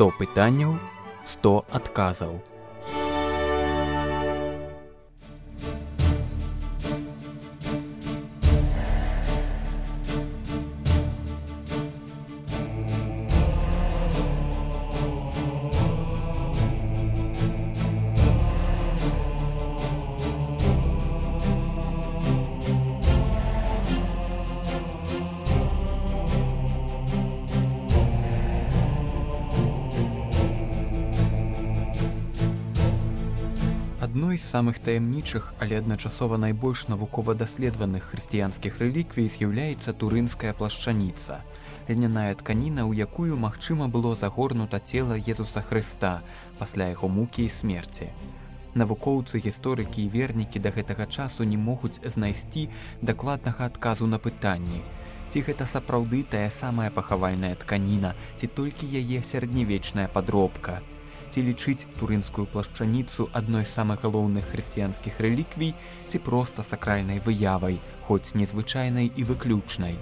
100 пытанняў, 100 адказаў. Адной з самых таямнічых, але адначасова найбольш навукова даследаваных хрысціянскіх рэліквій з'яўляецца турынская плашчаніца, льняная тканіна, у якую магчыма было загорнута цела Езуса Хрыста пасля яго мукі і смерці. Навукоўцы, гісторыкі і вернікі да гэтага часу не могуць знайсці дакладнага адказу на пытанні, ці гэта сапраўды тая самая пахавальная тканіна, ці толькі яе сярэднявечная падробка. Ці лічыць турынскую плашчаніцу адной з самых галоўных хрысціянскіх рэліквій, ці проста сакральнай выявай, хоць незвычайнай і выключнай.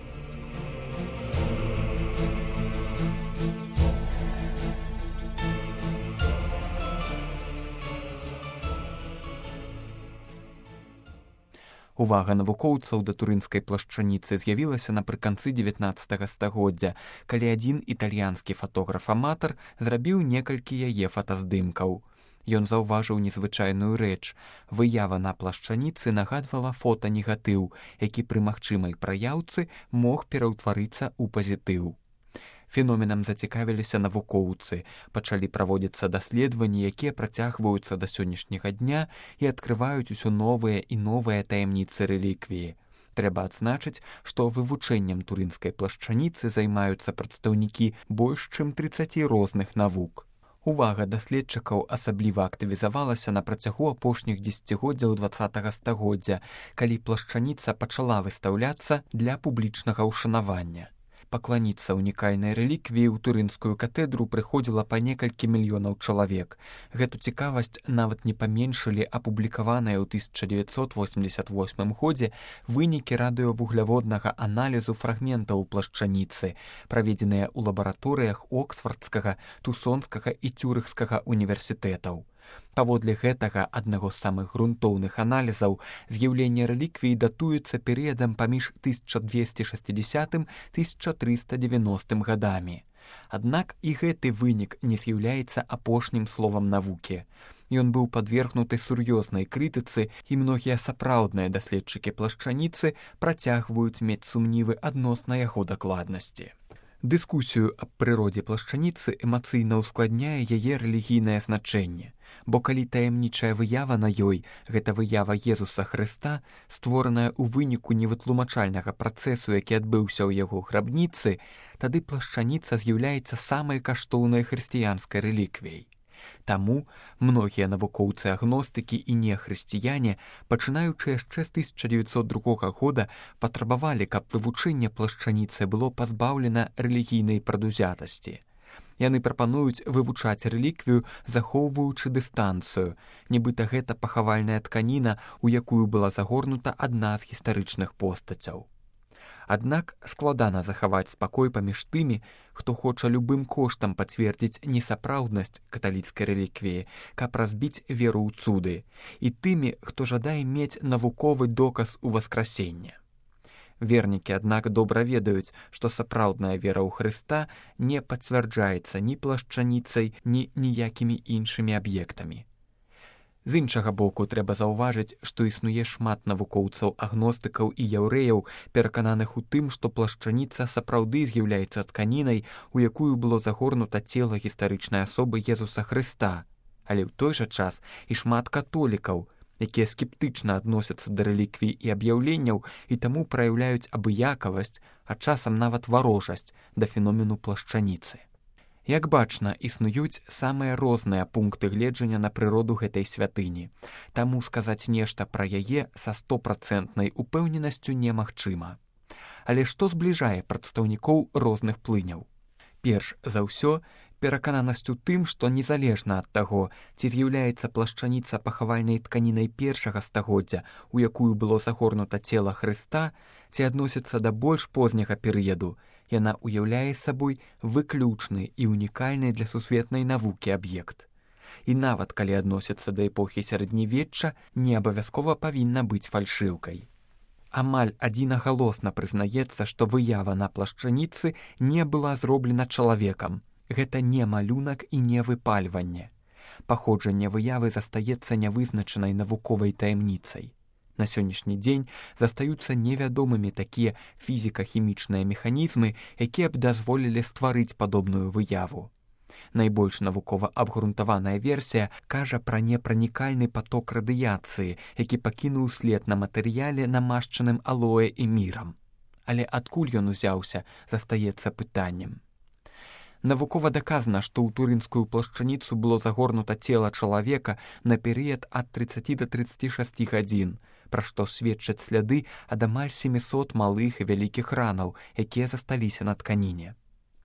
Увага навукоўцаў да турынскай плашчаніцы з'явілася напрыканцы 19 стагоддзя, калі адзін італьянскі фатограф-аматар зрабіў некалькі яе фотаздымкаў. Ён заўважыў незвычайную рэч. Выява на плашчаніцы нагадвала фотанегатыў, які пры магчымай праяўцы мог пераўтварыцца ў пазітыў. Феноменам зацікавіліся навукоўцы, пачалі праводзіцца даследаванні, якія працягваюцца да сённяшняга дня і адкрываюць усё новыя і новыя таямніцы рэліквіі. Трэба адзначыць, што вывучэннем турынскай плашчаніцы займаюцца прадстаўнікі больш чым 30 розных навук. Увага даследчыкаў асабліва актывізавалася на працягу апошніх дзесяцігоддзяў 20 стагоддзя, калі плашчаніца пачала выстаўляцца для публічнага ўшанавання. Пакланіцца ўнікальнай рэліквіі ў турынскую катэдру прыходзіла па некалькі мільёнаў чалавек. Гэту цікавасць нават не паменшылі апублікаваныя ў 1988 годзе вынікі радыёвугляводнага аналізу фрагментаў плашчаніцы, праведзеныя ў лабараторыях Оксфардскага, Тусонскага і Цюрыхскага універсітэтаў. Паводле гэтага аднаго з самых грунтоўных аналізаў з'яўленне рэліквіі датуецца перыядам паміж 1260-1390 гадамі. Аднак і гэты вынік не з'яўляецца апошнім словам навукі. Ён быў падвергнуты сур'ёзнай крытыцы, і многія сапраўдныя даследчыкі плашчаніцы працягваюць мець сумнівы адносна яго дакладнасці. Дыскусію аб прыродзе плашчаніцы эмацыйна ўскладняе яе рэлігійнае значэнне. Бо калі таямнічая выява на ёй, гэта выява Езуса Хрыста, створаная ў выніку невытлумачальнага працэсу, які адбыўся ў яго грабніцы, тады плашчаніца з'яўляецца самай каштоўнай хрысціянскай рэліквіяй. Таму многія навукоўцы-агностыкі і нехрысціяне, пачынаючы яшчэ з 1902 года, патрабавалі, каб вывучэнне плашчаніцы было пазбаўлена рэлігійнай прадузятасці. Яны прапануюць вывучаць рэліквію, захоўваючы дыстанцыю, нібыта гэта пахавальная тканіна, у якую была загорнута адна з гістарычных постацяў. Аднак складана захаваць спакой паміж тымі, хто хоча любым коштам пацвердзіць несапраўднасць каталіцкай рэліквіі, каб разбіць веру ў цуды, і тымі, хто жадае мець навуковы доказ у васкрасенне. Вернікі, аднак, добра ведаюць, што сапраўдная вера ў Хрыста не пацвярджаецца ні плашчаніцай, ні ніякімі іншымі аб'ектамі. З іншага боку, трэба заўважыць, што існуе шмат навукоўцаў, агностыкаў і яўрэяў, перакананых у тым, што плашчаніца сапраўды з'яўляецца тканінай, у якую было загорнута цела гістарычнай асобы Езуса Хрыста. Але ў той жа час і шмат католікаў, якія скептычна адносяцца да рэліквій і аб'яўленняў і таму праяўляюць абыякавасць, а часам нават варожасць да феномену плашчаніцы. Як бачна, існуюць самыя розныя пункты гледжання на прыроду гэтай святыні, таму сказаць нешта пра яе са 100% упэўненасцю немагчыма. Але што збліжае прадстаўнікоў розных плыняў? Перш за ўсё, перакананасць у тым, што незалежна ад таго, ці з'яўляецца плашчаніца пахавальнай тканінай першага стагоддзя, у якую было загорнута цела Хрыста, ці адносіцца да больш позняга перыяду, Яна ўяўляе сабой выключны і унікальны для сусветнай навукі аб'ект. І нават калі адносіцца да эпохі сярэднявечча, не абавязкова павінна быць фальшыўкай. Амаль адзінагалосна прызнаецца, што выява на плашчаніцы не была зроблена чалавекам. Гэта не малюнак і не выпальванне. Паходжанне выявы застаецца нявызначанай навуковай таямніцай. На сённяшні дзень застаюцца невядомымі такія фізіка-хімічныя механізмы, якія б дазволілі стварыць падобную выяву. Найбольш навукова абгрунтаваная версія кажа пра непранікальны паток радыяцыі, які пакінуў след на матэрыяле, намашчаным алоэ і мірам. Але адкуль ён узяўся, застаецца пытаннем. Навукова даказана, што ў турынскую плашчаніцу было загорнута цела чалавека на перыяд ад 30 да 36 гадзін, пра што сведчаць сляды ад амаль 700 малых і вялікіх ранаў, якія засталіся на тканіне.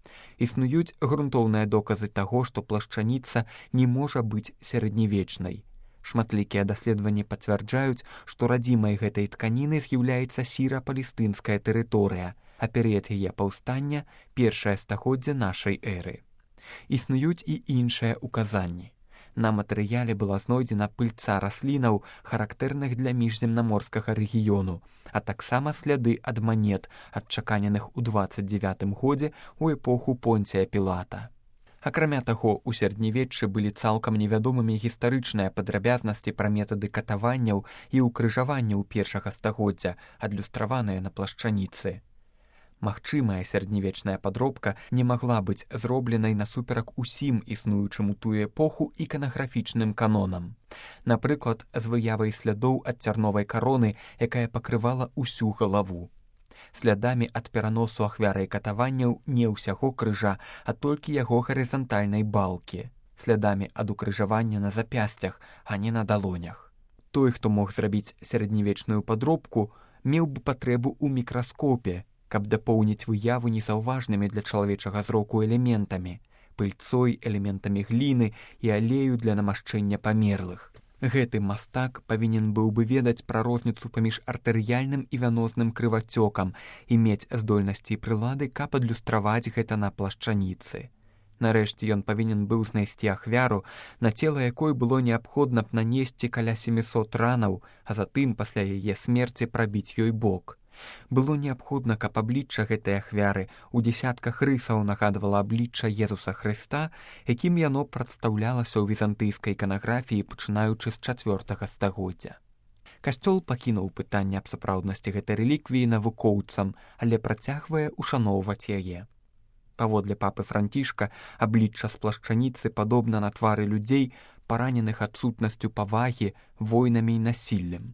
Існуюць грунтоўныя доказы таго, што плашчаніца не можа быць сярэднявечнай. Шматлікія даследаванні пацвярджаюць, што радзімай гэтай тканіны з'яўляецца сіра-палестынская тэрыторыя, а перыяд яе паўстання – першае стагоддзе нашай эры. Існуюць і іншыя указанні. На матэрыяле была знойдзена пыльца раслінаў, характэрных для міжземнаморскага рэгіёну, а таксама сляды ад манет, адчаканеных у 29 годзе ў эпоху Понція Пілата. Акрамя таго, у сярэднявеччы былі цалкам невядомымі гістарычныя падрабязнасці пра метады катаванняў і ўкрыжаванняў першага стагоддзя, адлюстраваныя на плашчаніцы. Магчымая сярэднявечная падробка не магла быць зробленай насуперак усім існуючым у тую эпоху іканаграфічным канонам. Напрыклад, з выявай слядоў ад цярновай кароны, якая пакрывала ўсю галаву. Слядамі ад пераносу ахвярай катаванняў не ўсяго крыжа, а толькі яго гарызантальнай балкі. Слядамі ад укрыжавання на запясцях, а не на далонях. Той, хто мог зрабіць сярэднявечную падробку, меў бы патрэбу ў мікраскопе, каб дапоўніць выяву незаўважнымі для чалавечага зроку элементамі, пыльцой, элементамі гліны і алею для намашчэння памерлых. Гэты мастак павінен быў бы ведаць пра розніцу паміж артэрыяльным і вянозным крывацёкам і мець здольнасці і прылады, каб адлюстраваць гэта на плашчаніцы. Нарэшце ён павінен быў знайсці ахвяру, на цела якой было неабходна б нанесці каля 700 ранаў, а затым пасля яе смерці прабіць ёй бок. Было неабходна, каб аблічча гэтай ахвяры ў дзесятках рысаў нагадвала аблічча Езуса Хрыста, якім яно прадстаўлялася ў візантыйскай іканаграфіі, пачынаючы з 4 стагоддзя. Касцёл пакінуў пытанне аб сапраўднасці гэтай рэліквіі навукоўцам, але працягвае ушаноўваць яе. Паводле папы Францішка, аблічча з плашчаніцы падобна на твары людзей, параненых адсутнасцю павагі, войнамі і насіллем.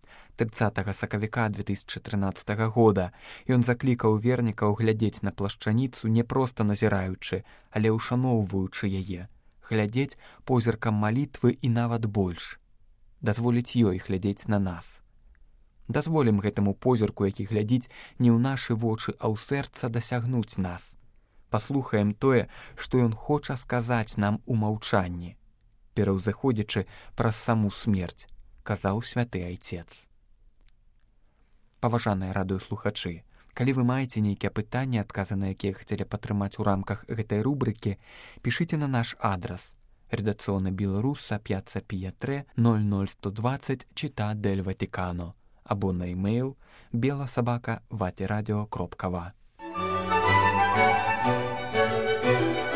30 сакавіка 2013 года ён заклікаў вернікаў глядзець на плашчаніцу не проста назіраючы, але ўшаноўваючы яе, глядзець позіркам малітвы і нават больш. Дазволіць ёй глядзець на нас. Дазволім гэтаму позірку, які глядзіць не ў нашы вочы, а ў сэрца дасягнуць нас. Паслухаем тое, што ён хоча сказаць нам у маўчанні, пераўзыходзячы праз саму смерць, казаў святы айцец. Паважаныя радыёслухачы, калі вы маеце нейкія пытанні, адказы на якія хацелі падтрымаць у рамках гэтай рубрыкі, пішыце на наш адрас редакцыёны беларуса, П'яцца Пія 3, 00120, Città del Vaticano, або на e-mail bela@vatiradio.va.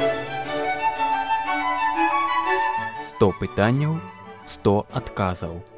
100 пытанняў, 100 адказаў.